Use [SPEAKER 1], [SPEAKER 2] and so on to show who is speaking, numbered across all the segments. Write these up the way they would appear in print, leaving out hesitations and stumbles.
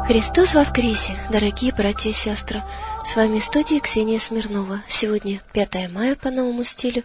[SPEAKER 1] Христос воскресе, дорогие братья и сестры! С вами в студии Ксения Смирнова. Сегодня 5 мая по новому стилю,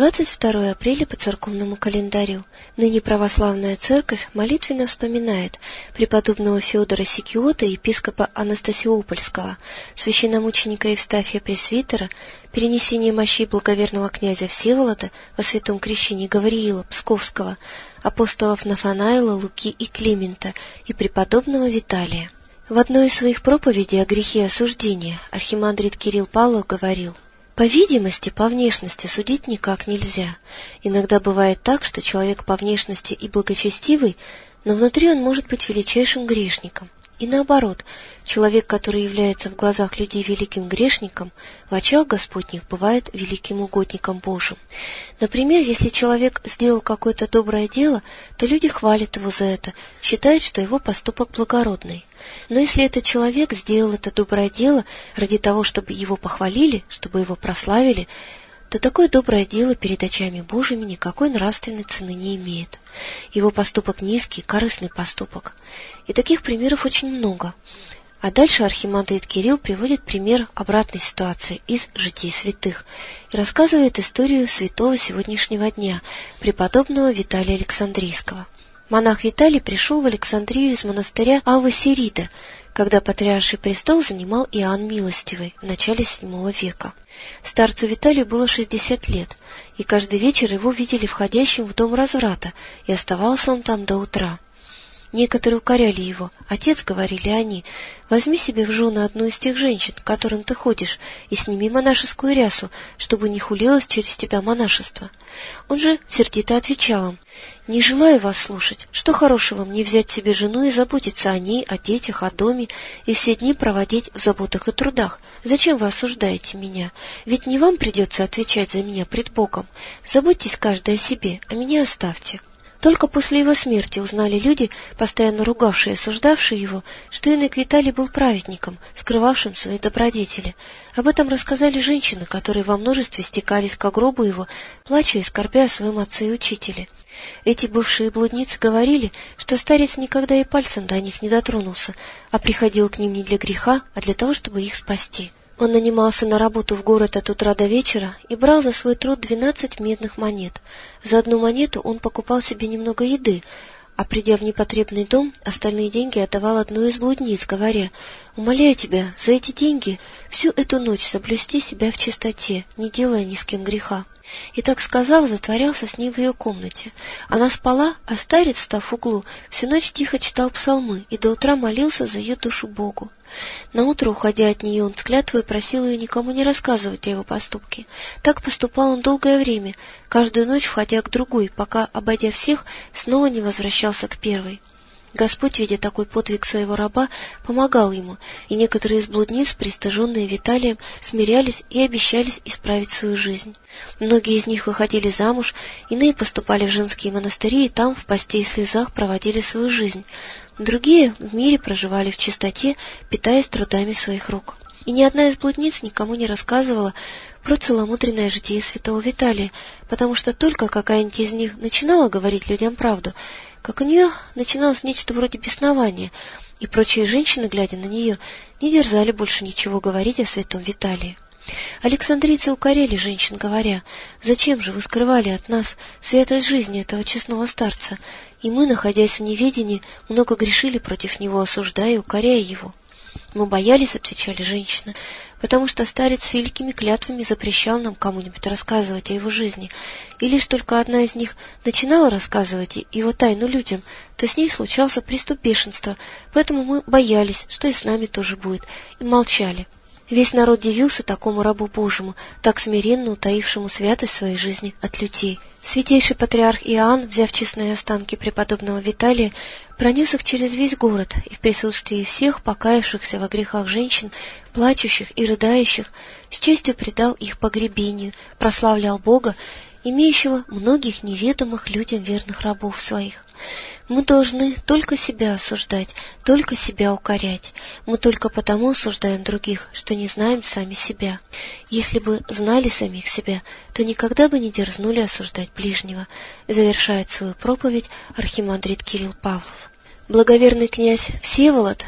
[SPEAKER 1] 22 апреля по церковному календарю. Ныне православная церковь молитвенно вспоминает преподобного Феодора Сикиота, епископа Анастасиопольского, священномученика Евстафия Пресвитера, перенесение мощей благоверного князя Всеволода во святом крещении Гавриила Псковского, апостолов Нафанаила, Луки и Климента и преподобного Виталия. В одной из своих проповедей о грехе осуждения архимандрит Кирилл Павлов говорил: «По видимости, по внешности судить никак нельзя. Иногда бывает так, что человек по внешности и благочестивый, но внутри он может быть величайшим грешником. И наоборот, человек, который является в глазах людей великим грешником, в очах Господних бывает великим угодником Божьим. Например, если человек сделал какое-то доброе дело, то люди хвалят его за это, считают, что его поступок благородный. Но если этот человек сделал это доброе дело ради того, чтобы его похвалили, чтобы его прославили, то такое доброе дело перед очами Божьими никакой нравственной цены не имеет. Его поступок низкий, корыстный поступок. И таких примеров очень много. А дальше архимандрит Кирилл приводит пример обратной ситуации из житий святых и рассказывает историю святого сегодняшнего дня, преподобного Виталия Александрийского. Монах Виталий пришел в Александрию из монастыря Аввасирида, когда патриарший престол занимал Иоанн Милостивый в начале VII века. Старцу Виталию было 60 лет, и каждый вечер его видели входящим в дом разврата, и оставался он там до утра. Некоторые укоряли его. «Отец, — говорили они, — возьми себе в жены одну из тех женщин, к которым ты ходишь, и сними монашескую рясу, чтобы не хулилось через тебя монашество». Он же сердито отвечал им: «Не желаю вас слушать. Что хорошего мне взять себе жену и заботиться о ней, о детях, о доме, и все дни проводить в заботах и трудах? Зачем вы осуждаете меня? Ведь не вам придется отвечать за меня пред Богом. Заботьтесь каждый о себе, а меня оставьте». Только после его смерти узнали люди, постоянно ругавшие и осуждавшие его, что инок Виталий был праведником, скрывавшим свои добродетели. Об этом рассказали женщины, которые во множестве стекались к гробу его, плача и скорбя о своем отце и учителе. Эти бывшие блудницы говорили, что старец никогда и пальцем до них не дотронулся, а приходил к ним не для греха, а для того, чтобы их спасти. Он нанимался на работу в город от утра до вечера и брал за свой труд 12 медных монет. За одну монету он покупал себе немного еды, а придя в непотребный дом, остальные деньги отдавал одной из блудниц, говоря: «Умоляю тебя, за эти деньги всю эту ночь соблюсти себя в чистоте, не делая ни с кем греха». И так сказав, затворялся с ней в ее комнате. Она спала, а старец, став в углу, всю ночь тихо читал псалмы и до утра молился за ее душу Богу. Наутро, уходя от нее, он с клятвой просил ее никому не рассказывать о его поступке. Так поступал он долгое время, каждую ночь входя к другой, пока, обойдя всех, снова не возвращался к первой. Господь, видя такой подвиг своего раба, помогал ему, и некоторые из блудниц, пристыженные Виталием, смирялись и обещались исправить свою жизнь. Многие из них выходили замуж, иные поступали в женские монастыри и там в посте и слезах проводили свою жизнь. Другие в мире проживали в чистоте, питаясь трудами своих рук. И ни одна из блудниц никому не рассказывала про целомудренное житие святого Виталия, потому что только какая-нибудь из них начинала говорить людям правду, как у нее начиналось нечто вроде беснования, и прочие женщины, глядя на нее, не дерзали больше ничего говорить о святом Виталии. Александрийцы укоряли женщин, говоря: «Зачем же вы скрывали от нас святость жизни этого честного старца? И мы, находясь в неведении, много грешили против него, осуждая и укоряя его». «Мы боялись, — отвечали женщины, — потому что старец с великими клятвами запрещал нам кому-нибудь рассказывать о его жизни, и лишь только одна из них начинала рассказывать его тайну людям, то с ней случался приступ бешенства, поэтому мы боялись, что и с нами тоже будет, и молчали». Весь народ дивился такому рабу Божьему, так смиренно утаившему святость своей жизни от людей. Святейший патриарх Иоанн, взяв честные останки преподобного Виталия, пронес их через весь город и в присутствии всех покаявшихся во грехах женщин, плачущих и рыдающих, с честью предал их погребению, прославлял Бога, имеющего многих неведомых людям верных рабов своих. Мы должны только себя осуждать, только себя укорять. Мы только потому осуждаем других, что не знаем сами себя. Если бы знали самих себя, то никогда бы не дерзнули осуждать ближнего, завершает свою проповедь архимандрит Кирилл Павлов. Благоверный князь Всеволод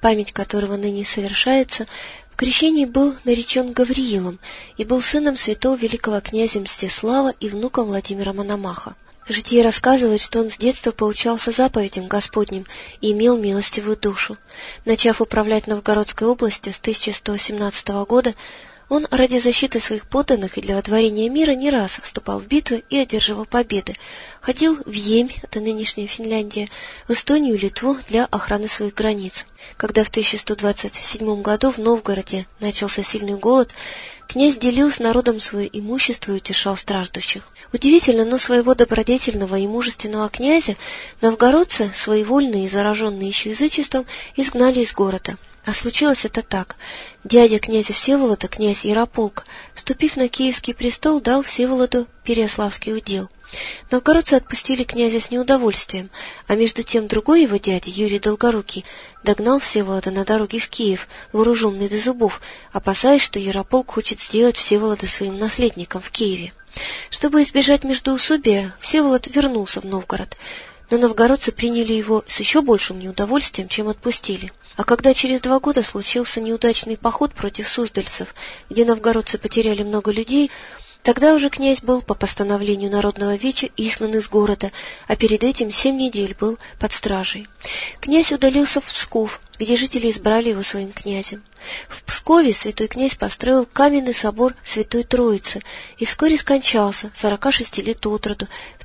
[SPEAKER 1] память которого ныне совершается, в крещении был наречен Гавриилом и был сыном святого великого князя Мстислава и внуком Владимира Мономаха. Житие рассказывает, что он с детства поучался заповедям Господним и имел милостивую душу. Начав управлять Новгородской областью с 1117 года, он ради защиты своих подданных и для водворения мира не раз вступал в битвы и одерживал победы. Ходил в Емь, это нынешняя Финляндия, в Эстонию и Литву для охраны своих границ. Когда в 1127 году в Новгороде начался сильный голод, князь делил с народом свое имущество и утешал страждущих. Удивительно, но своего добродетельного и мужественного князя новгородцы, своевольные и зараженные еще язычеством, изгнали из города. А случилось это так. Дядя князя Всеволода, князь Ярополк, вступив на Киевский престол, дал Всеволоду Переяславский удел. Новгородцы отпустили князя с неудовольствием, а между тем другой его дядя, Юрий Долгорукий, догнал Всеволода на дороге в Киев, вооруженный до зубов, опасаясь, что Ярополк хочет сделать Всеволода своим наследником в Киеве. Чтобы избежать междоусобия, Всеволод вернулся в Новгород, но новгородцы приняли его с еще большим неудовольствием, чем отпустили. А когда через 2 года случился неудачный поход против суздальцев, где новгородцы потеряли много людей, тогда уже князь был по постановлению Народного веча изгнан из города, а перед этим 7 недель был под стражей. Князь удалился в Псков, где жители избрали его своим князем. В Пскове святой князь построил каменный собор Святой Троицы и вскоре скончался, 46 лет от роду, в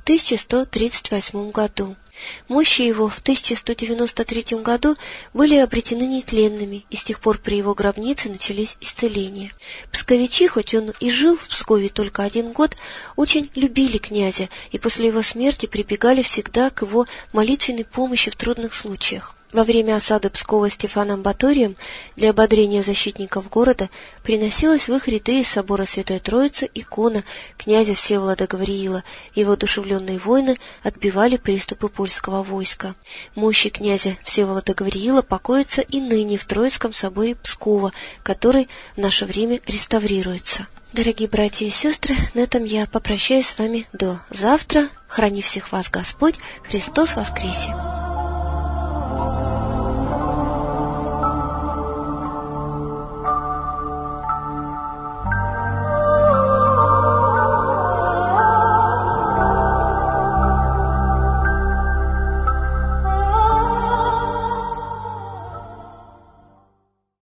[SPEAKER 1] 1138 году. Мощи его в 1193 году были обретены нетленными, и с тех пор при его гробнице начались исцеления. Псковичи, хоть он и жил в Пскове только 1 год, очень любили князя и после его смерти прибегали всегда к его молитвенной помощи в трудных случаях. Во время осады Пскова Стефаном Баторием для ободрения защитников города приносилась в их ряды из собора Святой Троицы икона князя Всеволода Гавриила, и воодушевленные воины отбивали приступы польского войска. Мощи князя Всеволода Гавриила покоятся и ныне в Троицком соборе Пскова, который в наше время реставрируется. Дорогие братья и сестры, на этом я попрощаюсь с вами до завтра. Храни всех вас Господь, Христос воскресе!